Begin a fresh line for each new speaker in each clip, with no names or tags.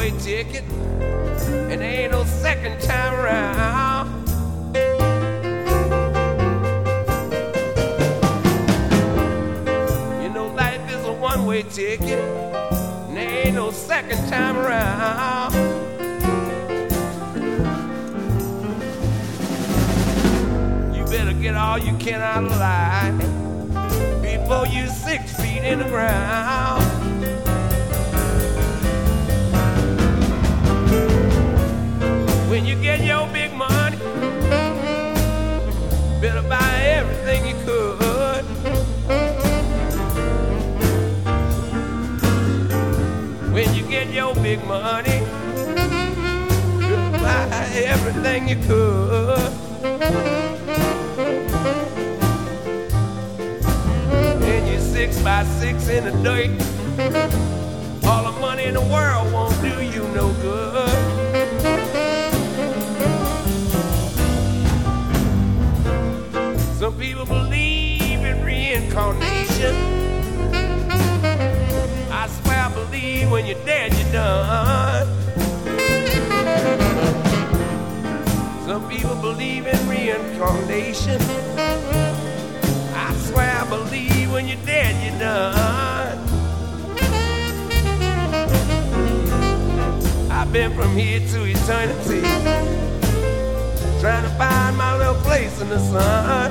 one-way ticket, and there ain't no second time around. You know, life is a one-way ticket, and there ain't no second time around. You better get all you can out of life before you 6 feet in the ground. When you get your big money, better buy everything you could. When you get your big money, better buy everything you could. And you're 6 by 6 in the dirt, all the money in the world won't do you no good. Some people believe in reincarnation. I swear I believe when you're dead, you're done. Some people believe in reincarnation. I swear I believe when you're dead, you're done. I've been from here to eternity, trying to find my little place in the sun.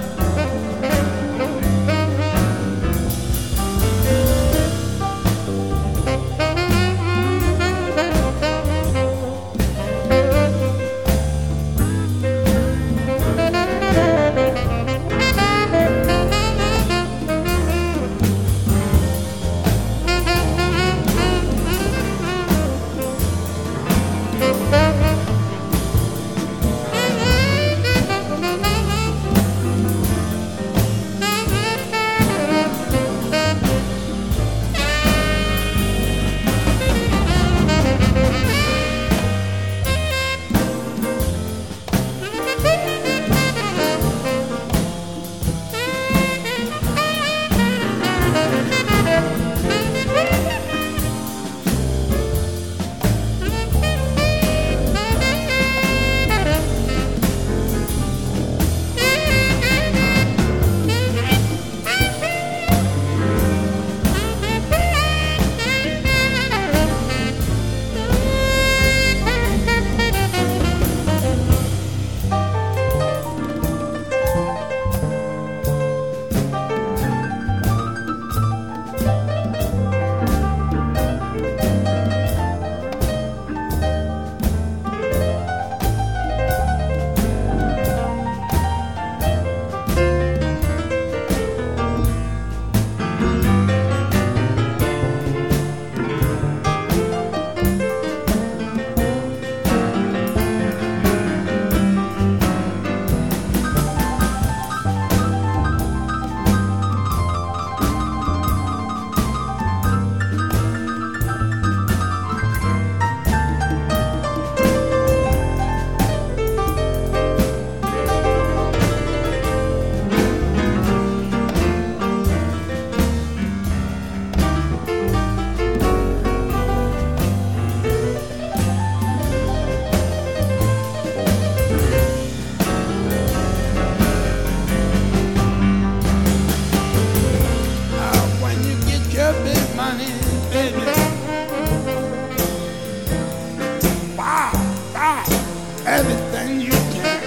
Everything you can.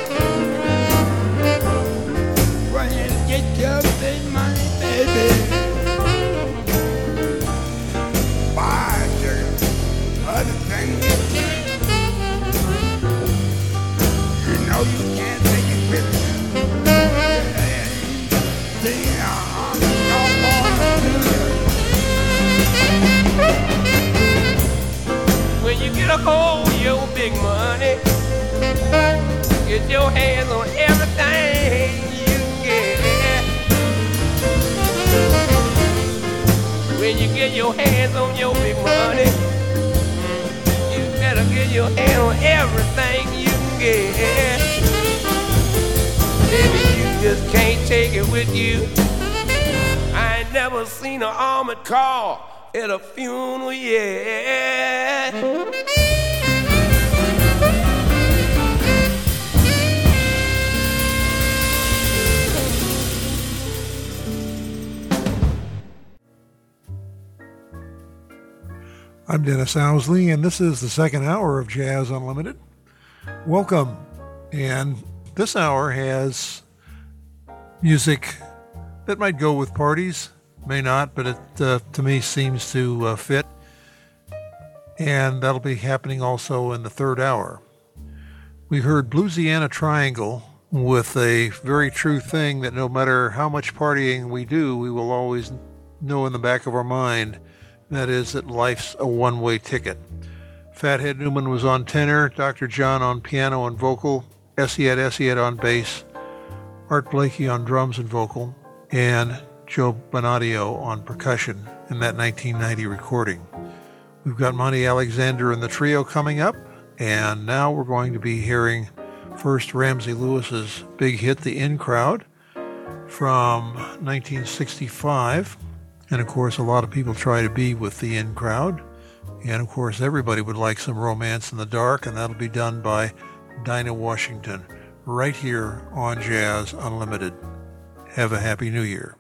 When you get your big money, baby, buy everything you can. You know you can't take it with you.
When you get a hold of your big money, get your hands on everything you can get. When you get your hands on your big money, you better get your hand on everything you can get. Baby, you just can't take it with you. I ain't never seen an armored car at a funeral yet.
I'm Dennis Owsley, and this is the second hour of Jazz Unlimited. Welcome. And this hour has music that might go with parties, may not, but it, to me, seems to fit. And that'll be happening also in the third hour. We heard Bluesiana Triangle with a very true thing that no matter how much partying we do, we will always know in the back of our mind, that is that life's a one-way ticket. Fathead Newman was on tenor, Dr. John on piano and vocal, Esiet on bass, Art Blakey on drums and vocal, and Joe Bonadio on percussion in that 1990 recording. We've got Monty Alexander and the trio coming up, and now we're going to be hearing first Ramsey Lewis's big hit, The In Crowd, from 1965. And of course, a lot of people try to be with the In Crowd. And of course, everybody would like some Romance in the Dark, and that'll be done by Dinah Washington right here on Jazz Unlimited. Have a Happy New Year.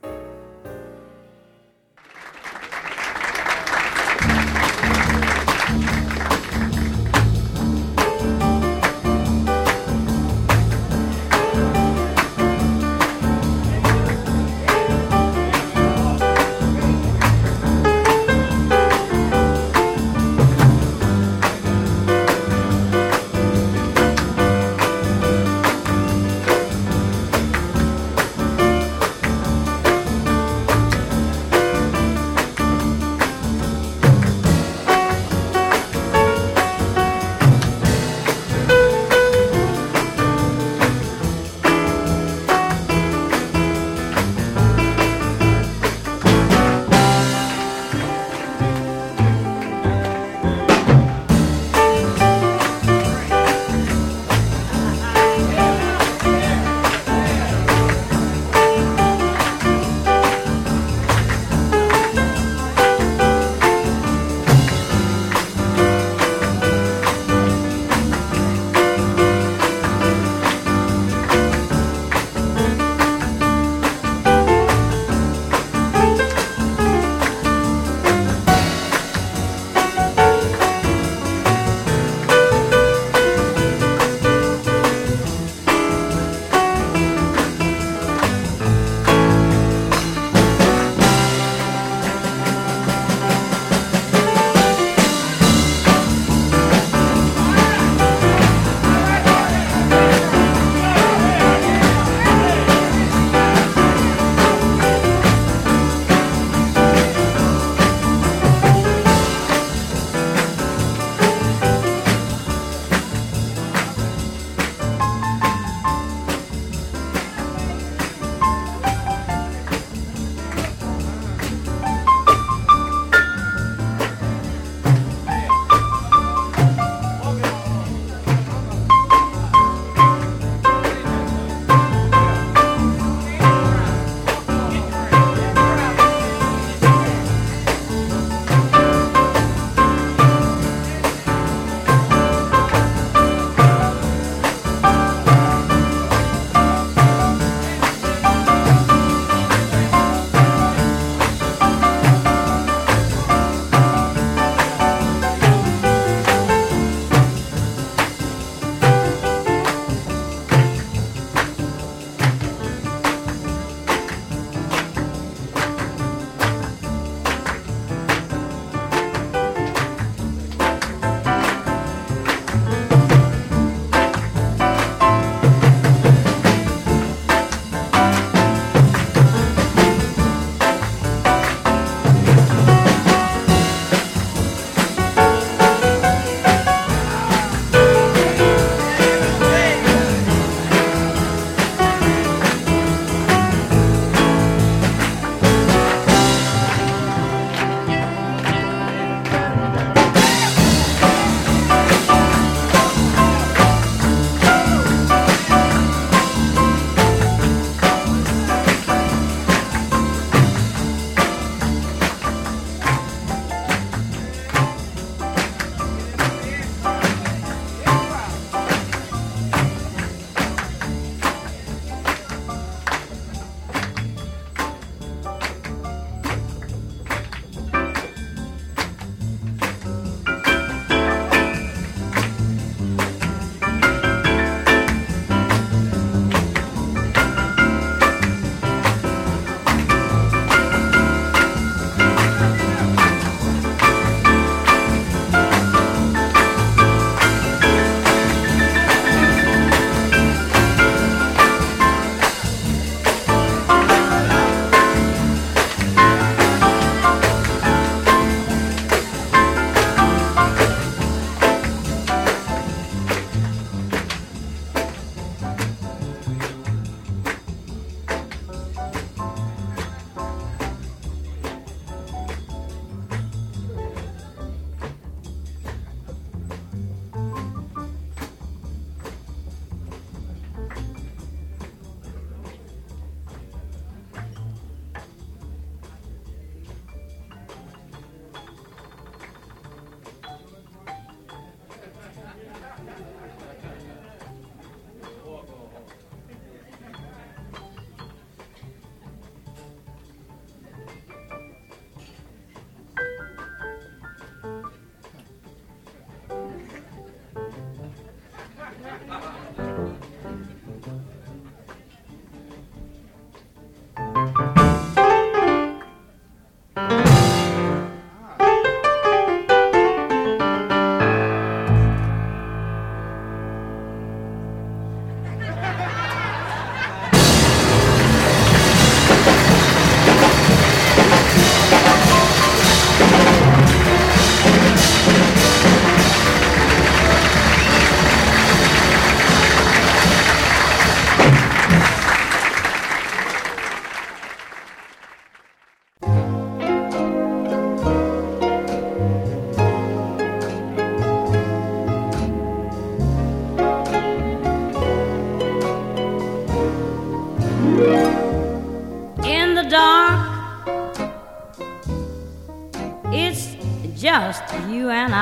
when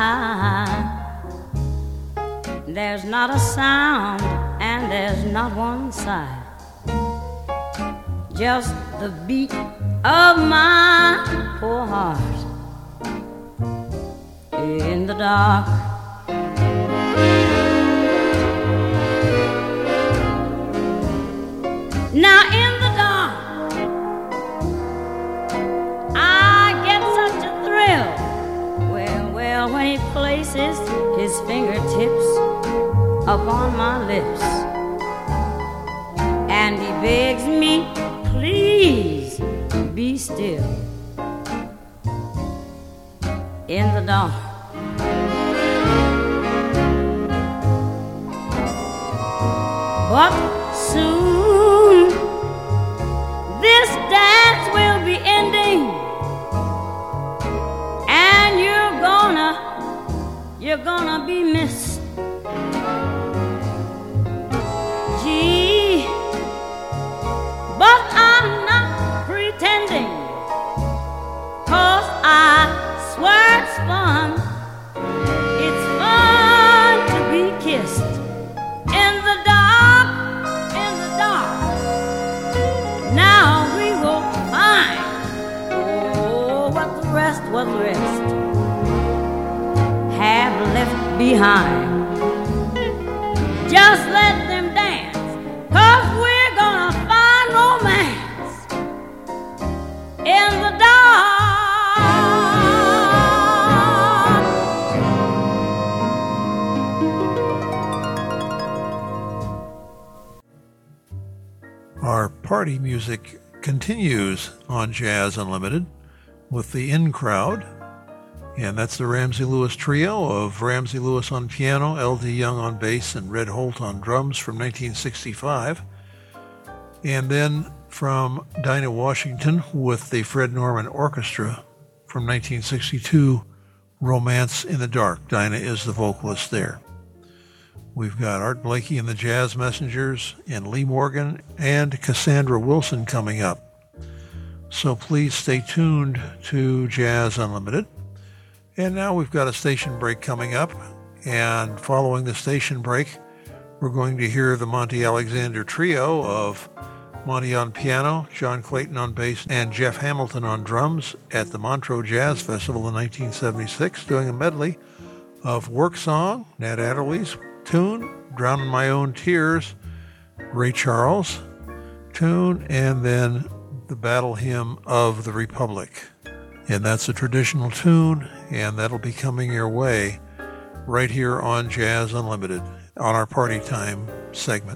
there's not a sound and there's not one sigh, just the beat of my poor heart in the dark. Now in the dark I get such a thrill. Well, when he places his fingertips upon my lips and he begs me, please be still in the dark. But soon this dance will be ending, and you're gonna be missed. Gee, but I'm not pretending, 'cause I swear it's fun. It's fun to be kissed in the dark, in the dark. Now we will find, oh, what the rest have left behind. Just let them dance, 'cause we're gonna find romance in the dark.
Our party music continues on Jazz Unlimited with the In Crowd, and that's the Ramsey Lewis Trio of Ramsey Lewis on piano, L.D. Young on bass, and Red Holt on drums from 1965. And then from Dinah Washington with the Fred Norman Orchestra from 1962, Romance in the Dark. Dinah is the vocalist there. We've got Art Blakey and the Jazz Messengers and Lee Morgan and Cassandra Wilson coming up. So please stay tuned to Jazz Unlimited. And now we've got a station break coming up. And following the station break, we're going to hear the Monty Alexander Trio of Monty on piano, John Clayton on bass, and Jeff Hamilton on drums at the Montreux Jazz Festival in 1976, doing a medley of Work Song, Nat Adderley's tune, Drowning My Own Tears, Ray Charles tune, and then the Battle Hymn of the Republic. And that's a traditional tune, and that'll be coming your way right here on Jazz Unlimited on our Party Time segment.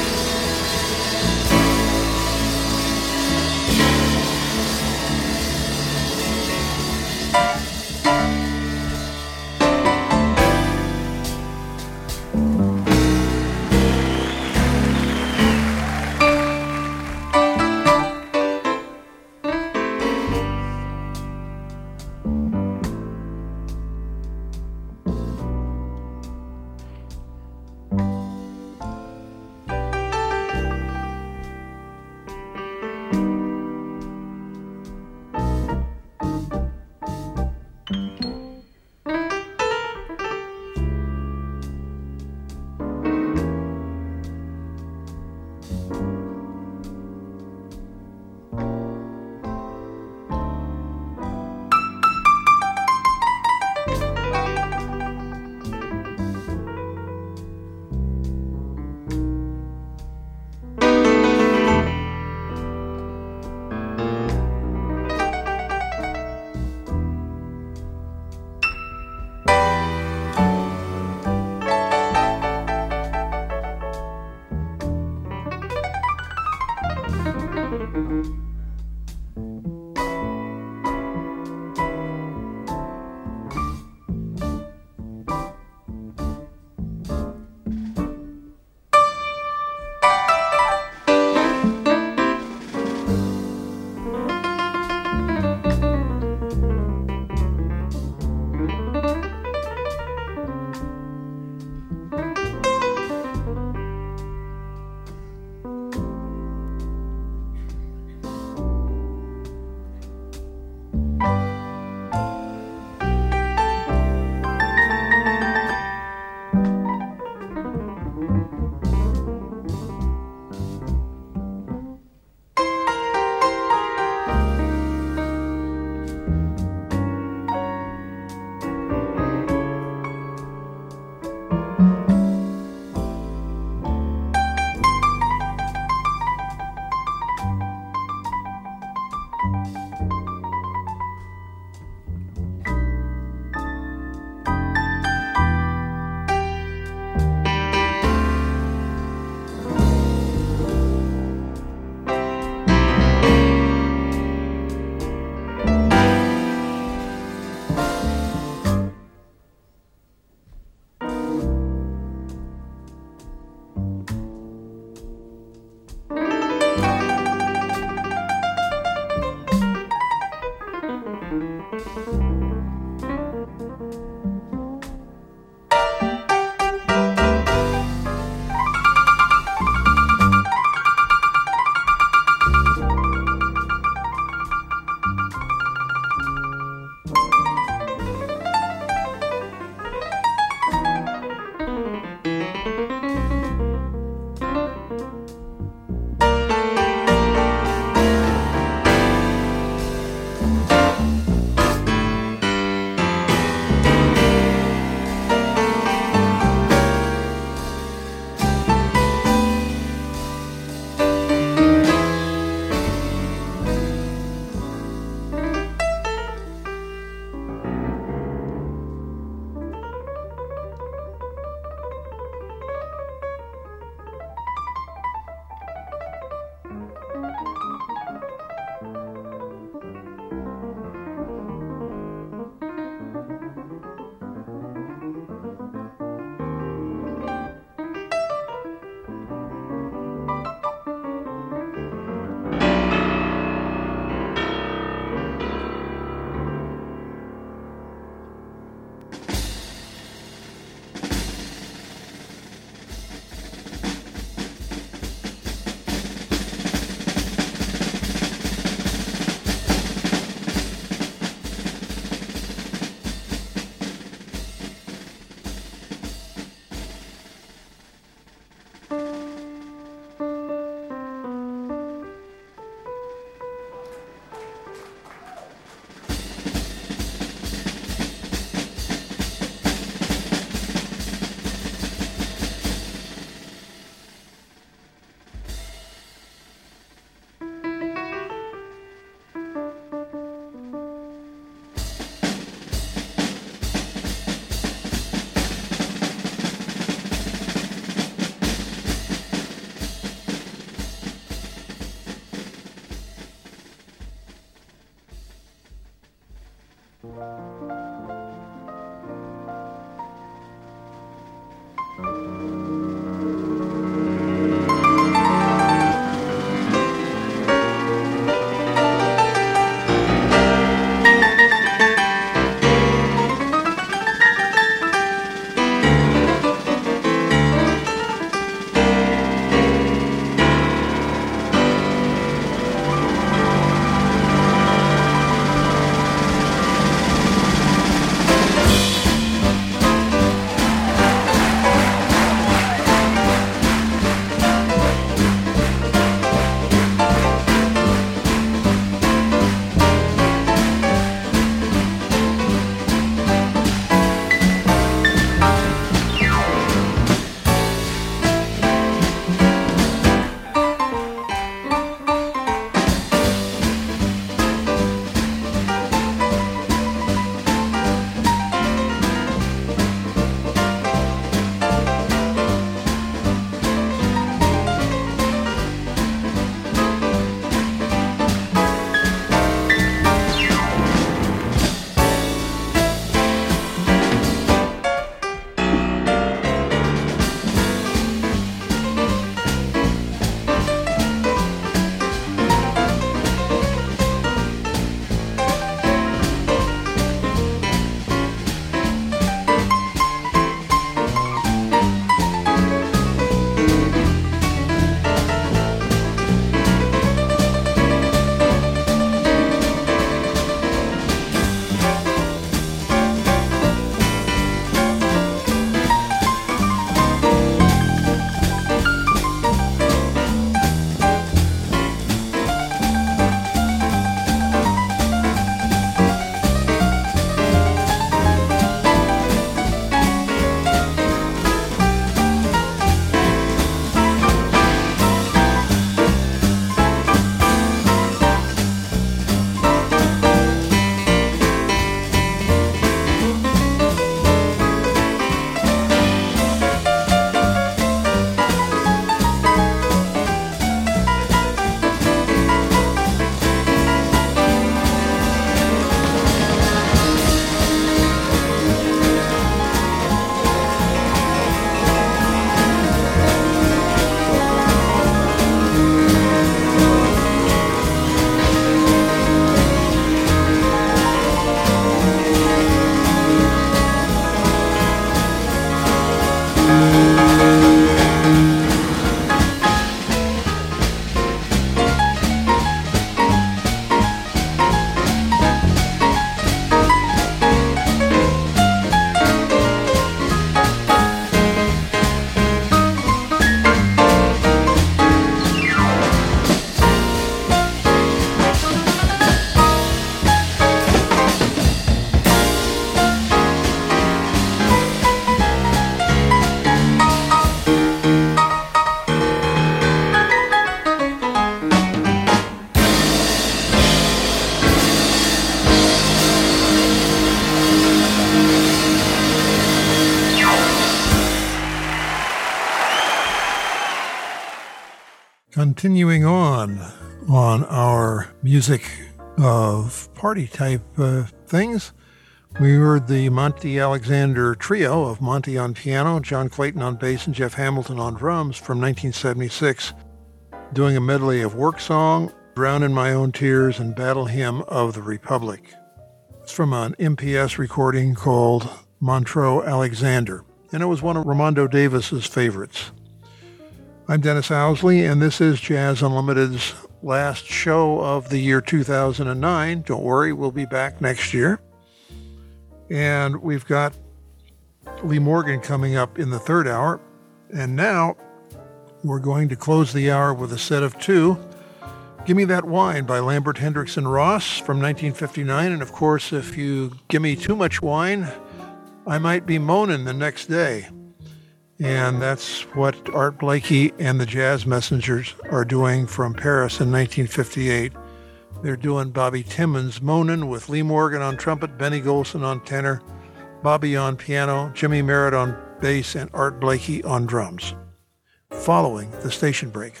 Continuing on our music of party type things, we heard the Monty Alexander Trio of Monty on piano, John Clayton on bass, and Jeff Hamilton on drums from 1976, doing a medley of Work Song, Drown in My Own Tears, and Battle Hymn of the Republic. It's from an MPS recording called Montreux Alexander, and it was one of Ramondo Davis's favorites. I'm Dennis Owsley, and this is Jazz Unlimited's last show of the year 2009. Don't worry, we'll be back next year. And we've got Lee Morgan coming up in the third hour. And now we're going to close the hour with a set of two. Give Me That Wine by Lambert Hendrickson Ross from 1959. And of course, if you give me too much wine, I might be moaning the next day. And that's what Art Blakey and the Jazz Messengers are doing from Paris in 1958. They're doing Bobby Timmons moaning with Lee Morgan on trumpet, Benny Golson on tenor, Bobby on piano, Jimmy Merritt on bass, and Art Blakey on drums. Following the station break.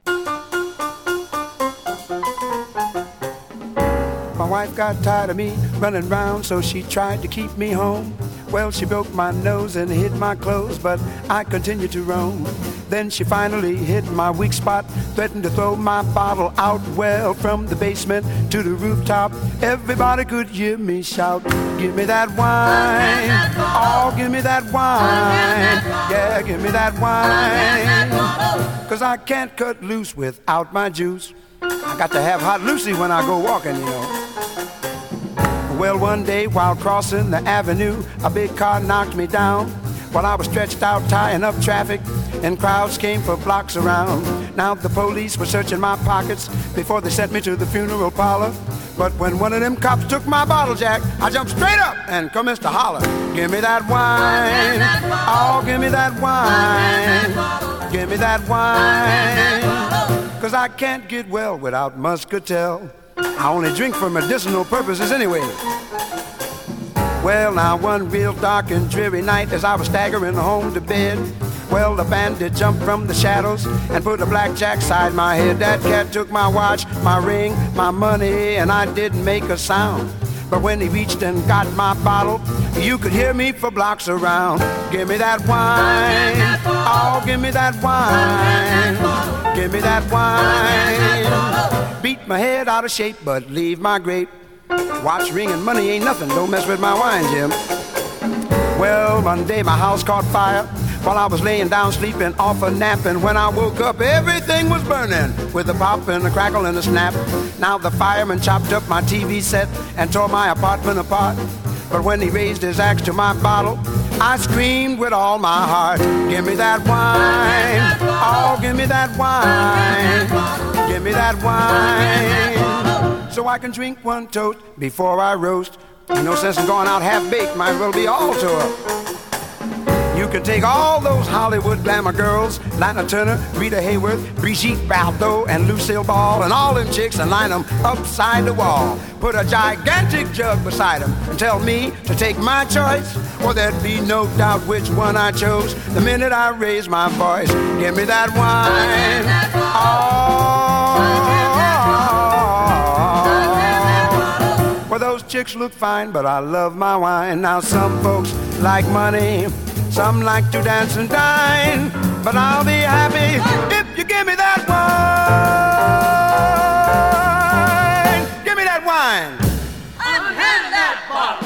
My wife got tired of me running round, so she tried to keep me home. Well, she broke my nose and hid my clothes, but I continued to roam. Then she finally hit my weak spot, threatened to throw my bottle out. Well, from the basement to the rooftop, everybody could hear me shout, give me that wine, oh, give me that wine, yeah, give me that wine, 'cause I can't cut loose without my juice. I got to have Hot Lucy when I go walking, you know. Well, one day while crossing the avenue, a big car knocked me down while I was stretched out tying up traffic, and crowds came for blocks around. Now the police were searching my pockets before they sent me to the funeral parlor. But when one of them cops took my bottle jack, I jumped straight up and commenced to holler, give me that wine, oh, give me that wine, give me that wine, 'cause I can't get well without muscatel. I only drink for medicinal purposes anyway. Well, now one real dark and dreary night as I was staggering home to bed, well, the bandit jumped from the shadows and put a blackjack side my head. That cat took my watch, my ring, my money, and I didn't make a sound. But when he reached and got my bottle, you could hear me for blocks around. Give me that wine, oh, give me that wine, give me that wine. Beat my head out of shape, but leave my grape. Watch, ring, and money ain't nothing, don't mess with my wine, Jim. Well, one day my house caught fire while I was laying down sleeping off a nap, and when I woke up everything was burning with a pop and a crackle and a snap. Now the fireman chopped up my TV set and tore my apartment apart, but when he raised his axe to my bottle, I screamed with all my heart, give me that wine, oh, give me that wine, give me that wine, so I can drink one toast before I roast. No sense in going out half-baked, might as well be all to her. You can take all those Hollywood glamour girls, Lana Turner, Rita Hayworth, Brigitte Bardot, and Lucille Ball, and all them chicks and line them upside the wall. Put a gigantic jug beside them and tell me to take my choice, or there'd be no doubt which one I chose the minute I raise my voice. Give me that wine, oh, well, those chicks look fine, but I love my wine. Now some folks like money, some like to dance and dine, but I'll be happy if you give me that wine. Give me that wine.
Unhand that bottle.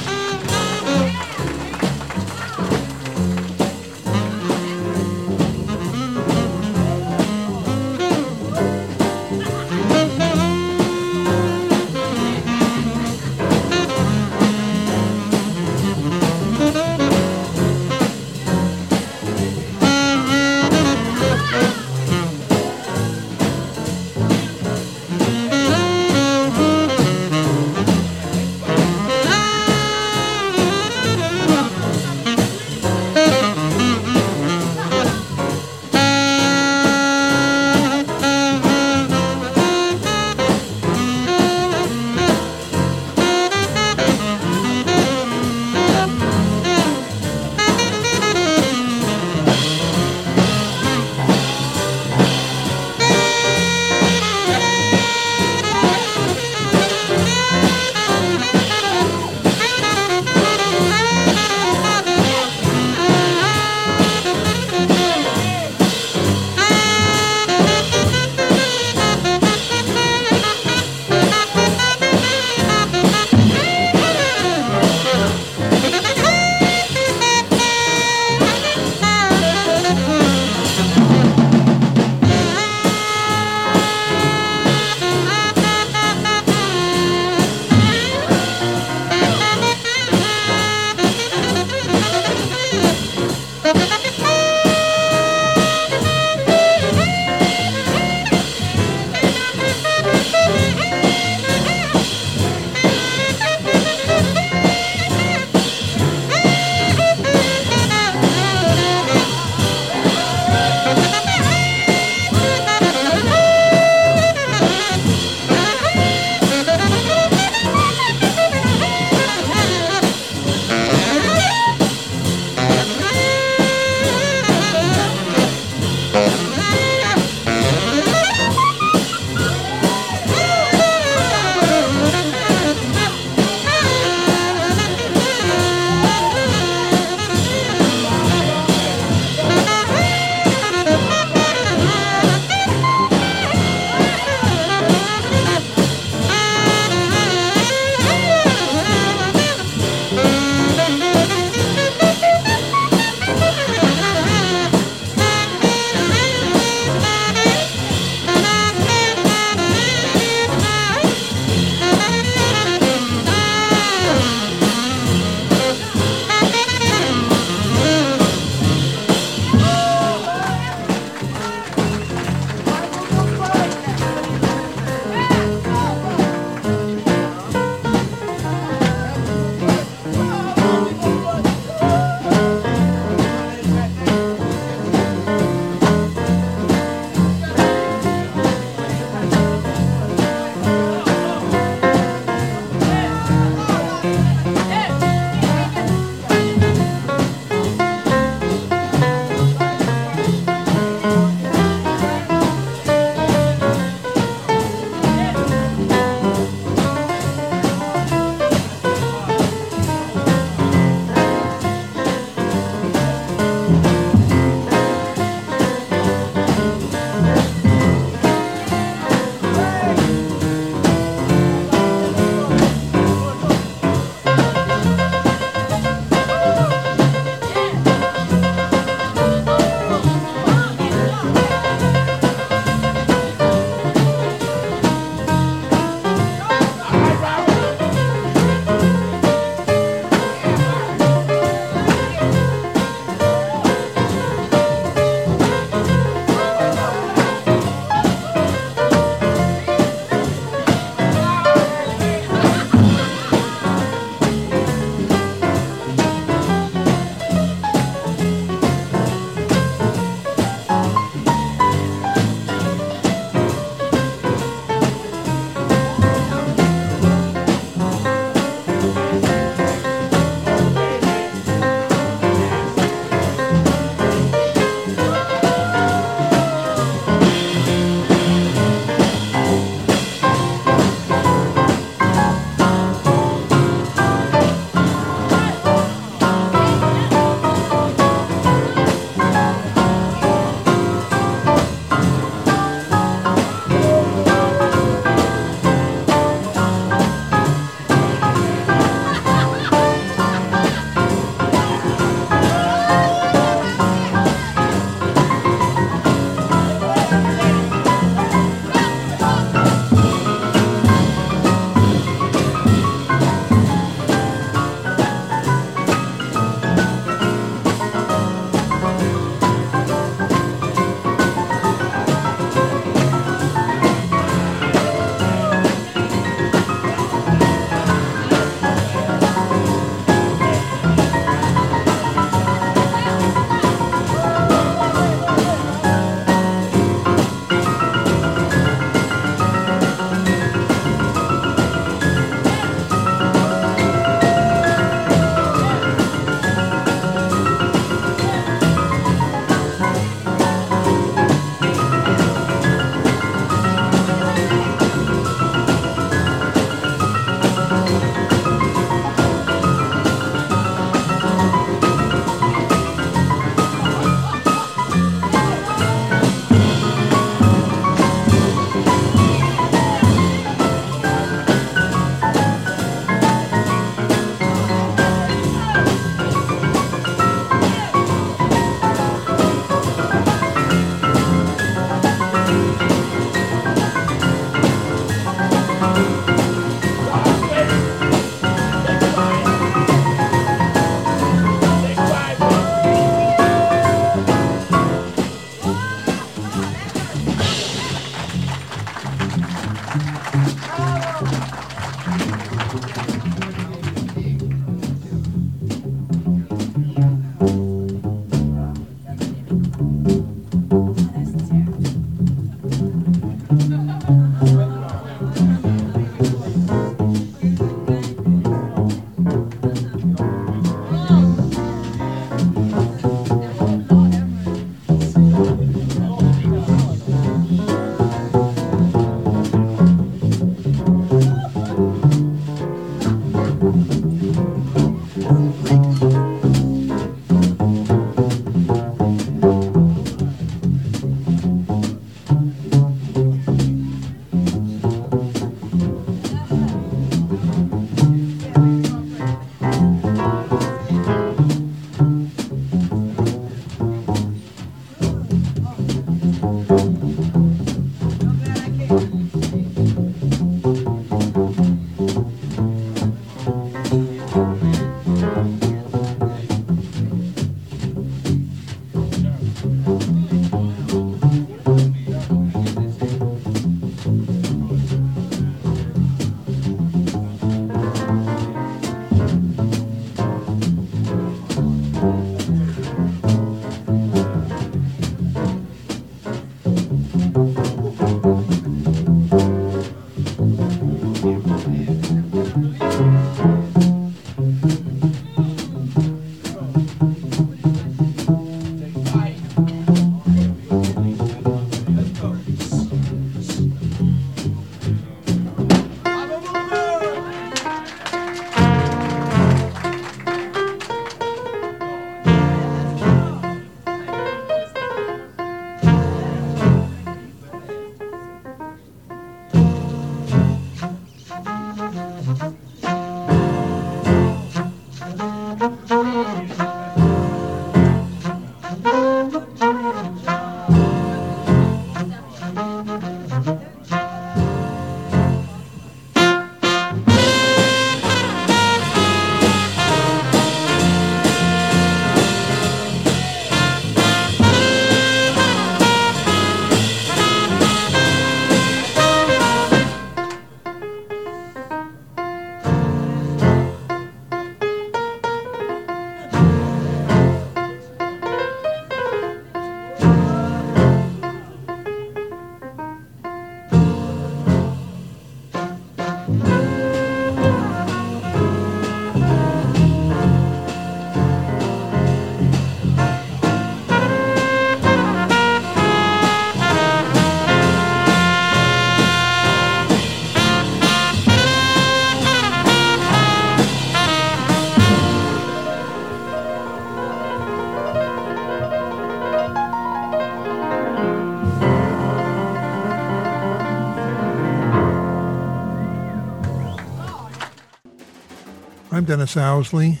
I'm Dennis Owsley,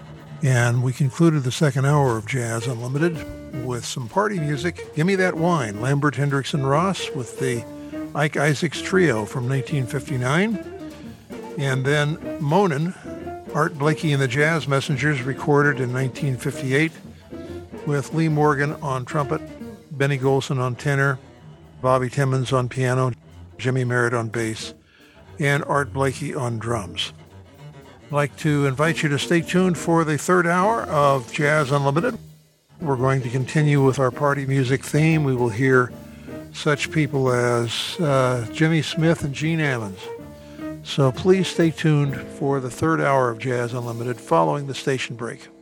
and we concluded the second hour of Jazz Unlimited with some party music. Gimme That Wine, Lambert, Hendricks, and Ross with the Ike Isaacs Trio from 1959. And then Moanin', Art Blakey and the Jazz Messengers, recorded in 1958 with Lee Morgan on trumpet, Benny Golson on tenor, Bobby Timmons on piano, Jimmy Merritt on bass, and Art Blakey on drums. I'd like to invite you to stay tuned for the third hour of Jazz Unlimited. We're going to continue with our party music theme. We will hear such people as Jimmy Smith and Gene Ammons. So please stay tuned for the third hour of Jazz Unlimited following the station break.